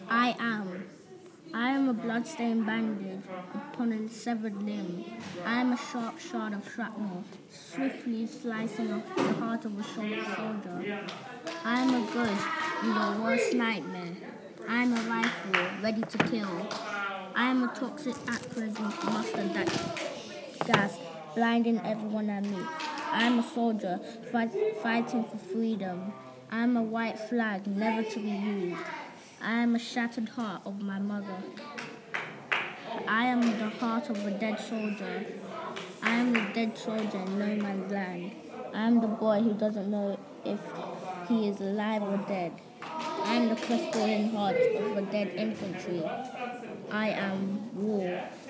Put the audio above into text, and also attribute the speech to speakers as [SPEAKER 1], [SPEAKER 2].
[SPEAKER 1] I am. I am a bloodstained bandage upon a severed limb. I am a sharp shard of shrapnel, swiftly slicing off the heart of a soldier. I am a ghost in your worst nightmare. I am a rifle ready to kill. I am a toxic acrid mustard gas blinding everyone I meet. I am a soldier fighting for freedom. I am a white flag never to be used. I am a shattered heart of my mother. I am the heart of a dead soldier. I am the dead soldier in no man's land. I am the boy who doesn't know if he is alive or dead. I am the crestfallen heart of a dead infantry. I am war.